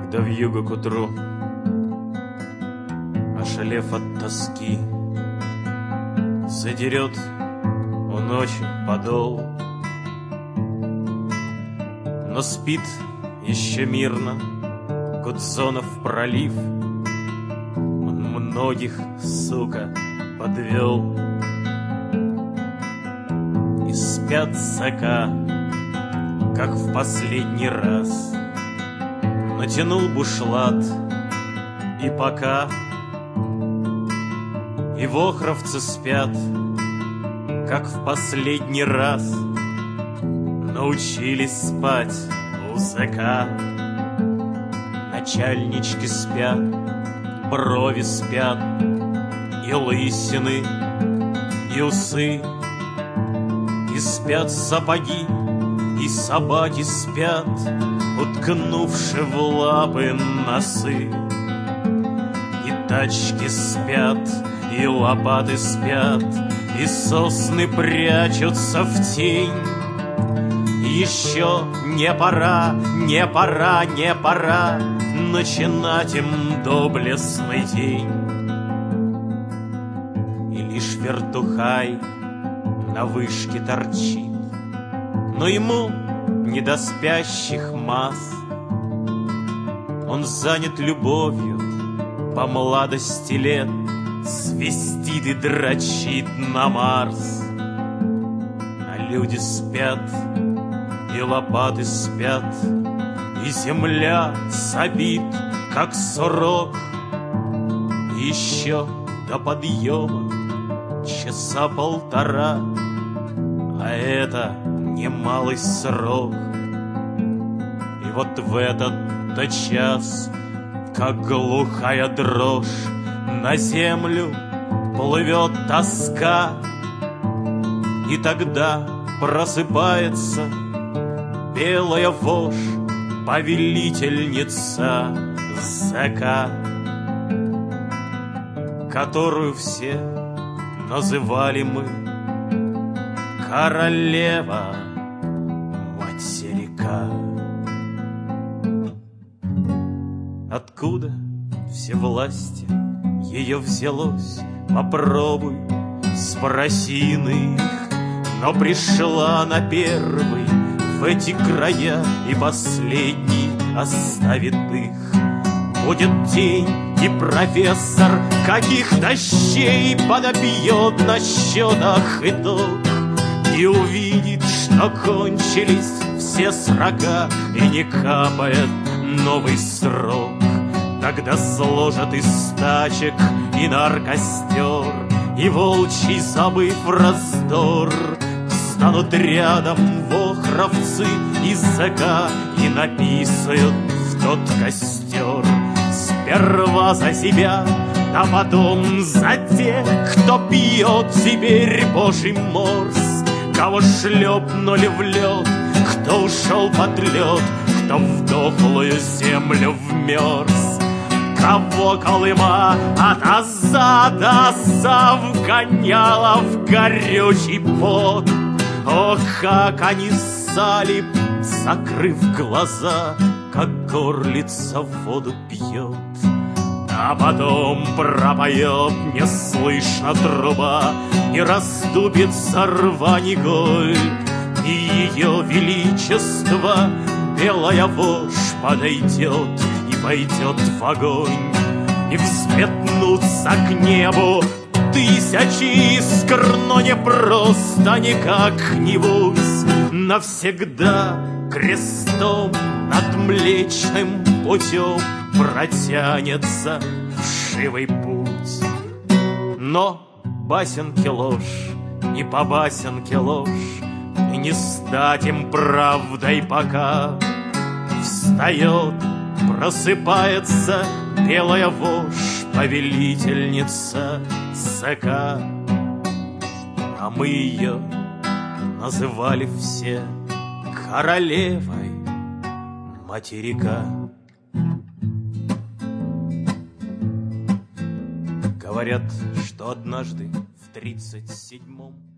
когда вьюга к утру, ошалев от тоски, задерет у ночи подол. Но спит еще мирно Гудзонов пролив, он многих, сука, подвел. И спят ЗК, как в последний раз. Натянул бушлат, и пока и вохровцы спят, как в последний раз. Научились спать у ЗК. Начальнички спят, брови спят, и лысины, и усы, и спят сапоги, и собаки спят, уткнувши в лапы носы. И тачки спят, и лопаты спят, и сосны прячутся в тень. Еще не пора, не пора, не пора начинать им доблестный день. И лишь вертухай на вышке торчит, но ему не до спящих масс. Он занят любовью по молодости лет, свистит и дрочит на Марс. А люди спят, и лопаты спят, и земля сабит, как сурок. И еще до подъема часа полтора, а это немалый срок. И вот в этот-то час, как глухая дрожь, на землю плывет тоска. И тогда просыпается белая вошь, повелительница ЗК, которую все называли мы королева материка. Откуда всевластие ее взялось, попробуй спроси иных. Но пришла на первый в эти края, и последний оставит их. Будет день, и профессор каких-то щей подобьет на счетах итог, и увидит, что кончились все срока, и не капает новый срок. Тогда сложат из тачек и наркостер, и волчий, забыв раздор, станут рядом вохровцы и ЗК и написают в тот костер. Сперва за себя, а потом за тех, кто пьет теперь божий морс, кого шлепнули в лед, кто ушел под лед, кто в дохлую землю вмерз, кого Колыма от аза до аза вгоняла в горючий пот. О, как они ссали, закрыв глаза, как горлица воду пьет. А потом пропоет неслышно труба, не расступится рваниголь, и ее величество белая вошь подойдет и пойдет в огонь. И взметнутся к небу тысячи искр, но не просто, не как-нибудь. Навсегда крестом над Млечным путем протянется вшивый путь. Но басенки ложь, не по басенке ложь, и не стать им правдой пока. Встает, просыпается белая вошь, повелительница ЗК. А мы ее называли все королевой материка. Говорят, что однажды в 37-м